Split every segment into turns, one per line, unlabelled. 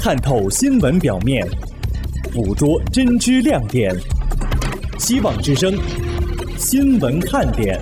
看透新闻表面，捕捉真知亮点。希望之声新闻看点。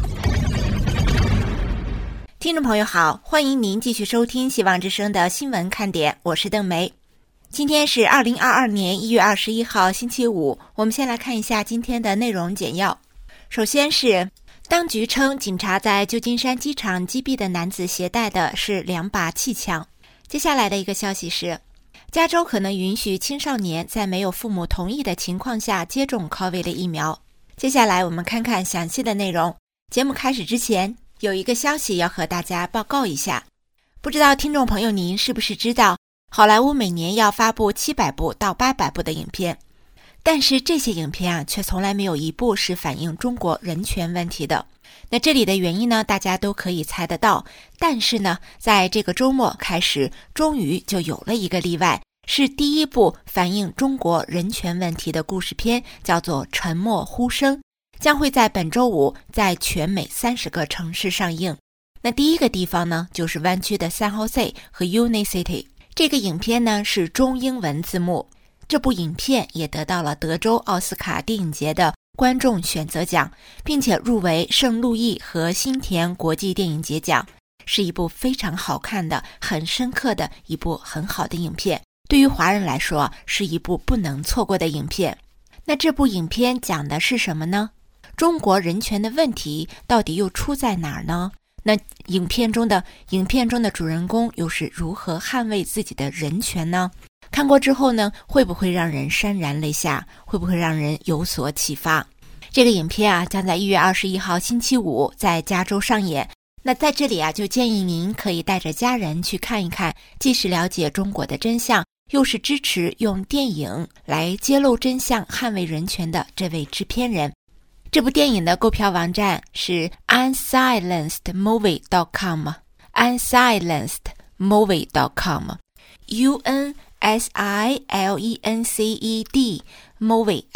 听众朋友好，欢迎您继续收听希望之声的新闻看点，我是邓梅。今天是2022年1月21号星期五，我们先来看一下今天的内容简要。首先是当局称警察在旧金山机场击毙的男子携带的是2把气枪。接下来的一个消息是，加州可能允许青少年在没有父母同意的情况下接种 COVID 的疫苗。接下来我们看看详细的内容。节目开始之前，有一个消息要和大家报告一下。不知道听众朋友您是不是知道，好莱坞每年要发布700部到800部的影片，但是这些影片却从来没有一部是反映中国人权问题的。那这里的原因呢，大家都可以猜得到，但是呢，在这个周末开始，终于就有了一个例外，是第一部反映中国人权问题的故事片，叫做《沉默呼声》，将会在本周五在全美30个城市上映。那第一个地方呢，就是湾区的 San Jose 和 Uni City。这个影片呢是中英文字幕。这部影片也得到了德州奥斯卡电影节的观众选择奖，并且入围圣路易和新田国际电影节奖，是一部非常好看的、很深刻的一部很好的影片。对于华人来说，是一部不能错过的影片。那这部影片讲的是什么呢？中国人权的问题到底又出在哪儿呢？那影片中的主人公又是如何捍卫自己的人权呢？看过之后呢，会不会让人潸然泪下？会不会让人有所启发？这个影片将在1月21号星期五在加州上演。那在这里就建议您可以带着家人去看一看，既是了解中国的真相，又是支持用电影来揭露真相、捍卫人权的这位制片人。这部电影的购票网站是 unsilencedmovie.com unsilencedmovie.com UNSILENCED movie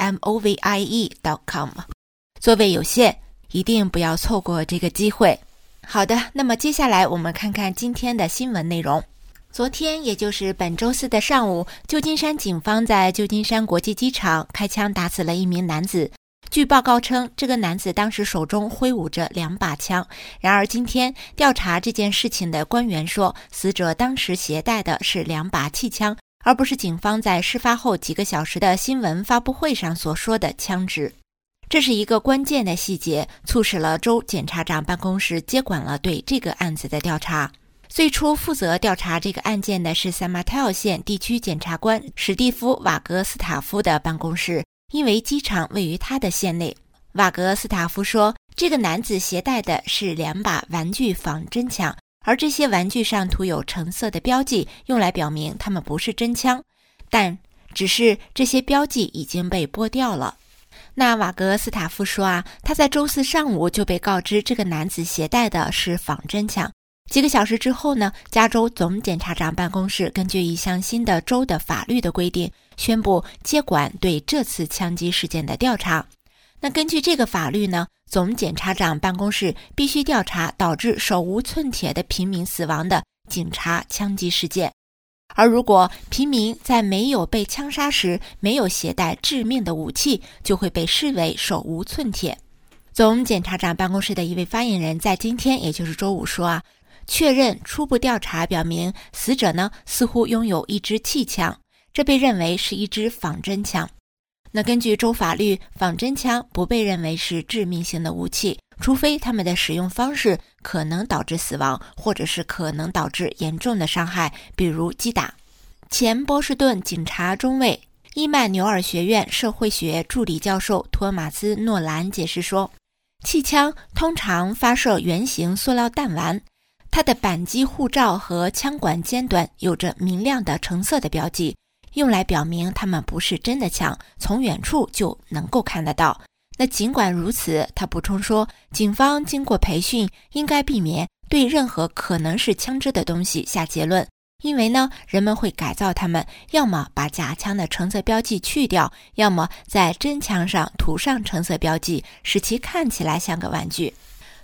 MOVIE.com。 座位有限，一定不要错过这个机会。好的，那么接下来我们看看今天的新闻内容。昨天也就是本周四的上午，旧金山警方在旧金山国际机场开枪打死了一名男子。据报告称，这个男子当时手中挥舞着2把枪。然而今天调查这件事情的官员说，死者当时携带的是2把气枪，而不是警方在事发后几个小时的新闻发布会上所说的枪支。这是一个关键的细节，促使了州检察长办公室接管了对这个案子的调查。最初负责调查这个案件的是San Mateo县地区检察官史蒂夫·瓦格斯塔夫的办公室，因为机场位于他的县内。瓦格斯塔夫说，这个男子携带的是2把玩具仿真枪，而这些玩具上涂有橙色的标记，用来表明它们不是真枪，但只是这些标记已经被剥掉了。那瓦格斯塔夫说他在周四上午就被告知这个男子携带的是仿真枪。几个小时之后呢，加州总检察长办公室根据一项新的州的法律的规定，宣布接管对这次枪击事件的调查。那根据这个法律呢，总检察长办公室必须调查导致手无寸铁的平民死亡的警察枪击事件。而如果平民在没有被枪杀时没有携带致命的武器，就会被视为手无寸铁。总检察长办公室的一位发言人在今天，也就是周五说确认初步调查表明，死者呢似乎拥有一支气枪，这被认为是一支仿真枪。那根据州法律，仿真枪不被认为是致命性的武器，除非他们的使用方式可能导致死亡，或者是可能导致严重的伤害，比如击打。前波士顿警察中尉、伊曼纽尔学院社会学助理教授托马斯·诺兰解释说，气枪通常发射圆形塑料弹丸，它的扳机护罩和枪管尖端有着明亮的橙色的标记，用来表明它们不是真的枪，从远处就能够看得到。那尽管如此，他补充说，警方经过培训应该避免对任何可能是枪支的东西下结论，因为呢，人们会改造它们，要么把假枪的橙色标记去掉，要么在真枪上涂上橙色标记，使其看起来像个玩具。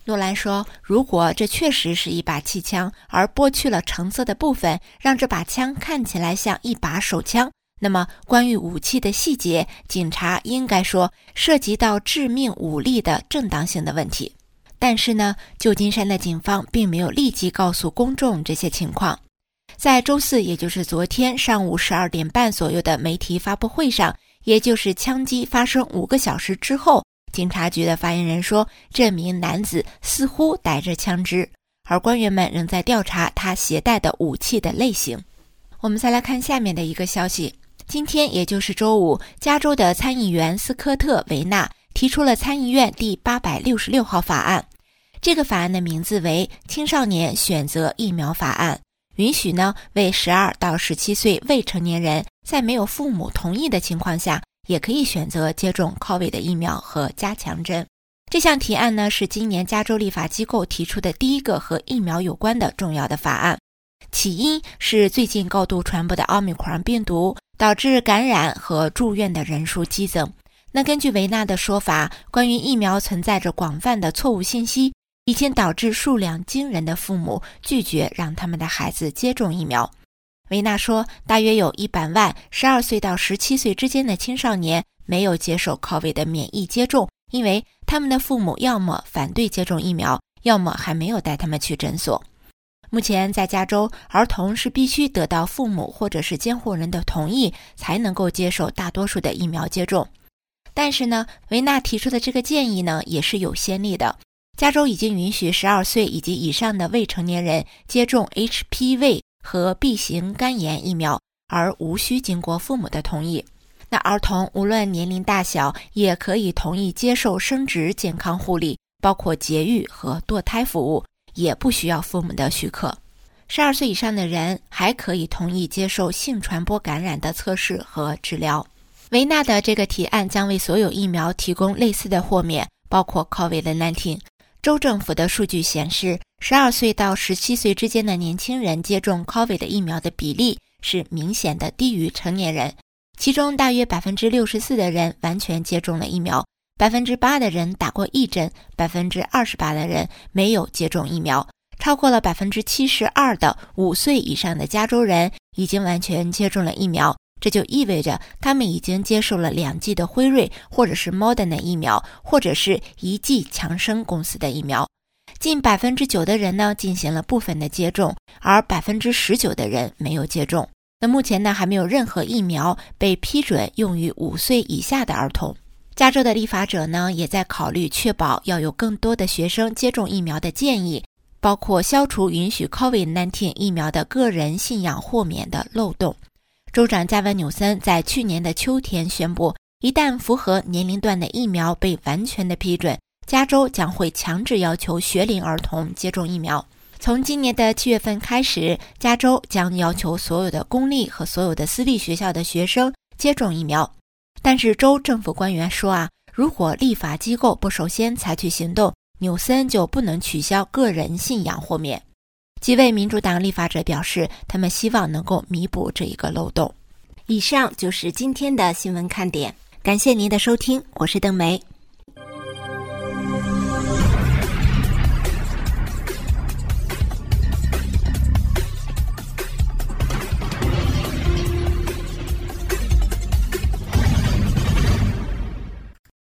诺兰说，如果这确实是一把气枪，而剥去了橙色的部分，让这把枪看起来像一把手枪，那么关于武器的细节，警察应该说涉及到致命武力的正当性的问题。但是呢，旧金山的警方并没有立即告诉公众这些情况。在周四，也就是昨天上午12点半左右的媒体发布会上，也就是枪击发生5个小时之后，警察局的发言人说，这名男子似乎带着枪支，而官员们仍在调查他携带的武器的类型。我们再来看下面的一个消息。今天也就是周五，加州的参议员斯科特·维纳提出了参议院第866号法案。这个法案的名字为青少年选择疫苗法案，允许呢为12到17岁未成年人在没有父母同意的情况下，也可以选择接种 COVID 的疫苗和加强针。这项提案呢是今年加州立法机构提出的第一个和疫苗有关的重要的法案。起因是最近高度传播的奥密克戎病毒导致感染和住院的人数激增。那根据维纳的说法，关于疫苗存在着广泛的错误信息，已经导致数量惊人的父母拒绝让他们的孩子接种疫苗。维纳说，大约有100万12岁到17岁之间的青少年没有接受 COVID 的免疫接种，因为他们的父母要么反对接种疫苗，要么还没有带他们去诊所。目前在加州，儿童是必须得到父母或者是监护人的同意才能够接受大多数的疫苗接种。但是呢，维纳提出的这个建议呢也是有先例的。加州已经允许12岁以及以上的未成年人接种 HPV 和 B 型肝炎疫苗，而无需经过父母的同意。那儿童无论年龄大小，也可以同意接受生殖健康护理，包括节育和堕胎服务，也不需要父母的许可。12岁以上的人还可以同意接受性传播感染的测试和治疗。维纳的这个提案将为所有疫苗提供类似的豁免，包括 COVID-19。州政府的数据显示，12岁到17岁之间的年轻人接种 COVID 的疫苗的比例是明显的低于成年人，其中大约 64% 的人完全接种了疫苗， 8% 的人打过一针， 28% 的人没有接种疫苗，超过了 72% 的5岁以上的加州人已经完全接种了疫苗。这就意味着他们已经接受了2剂的辉瑞或者是 Moderna 疫苗，或者是1剂强生公司的疫苗。近 9% 的人呢进行了部分的接种，而 19% 的人没有接种。那目前呢还没有任何疫苗被批准用于5岁以下的儿童。加州的立法者呢也在考虑确保要有更多的学生接种疫苗的建议，包括消除允许 COVID-19 疫苗的个人信仰豁免的漏洞。州长加文纽森在去年的秋天宣布，一旦符合年龄段的疫苗被完全的批准，加州将会强制要求学龄儿童接种疫苗。从今年的7月份开始，加州将要求所有的公立和所有的私立学校的学生接种疫苗。但是州政府官员说如果立法机构不首先采取行动，纽森就不能取消个人信仰豁免。几位民主党立法者表示，他们希望能够弥补这一个漏洞。以上就是今天的新闻看点，感谢您的收听，我是邓梅。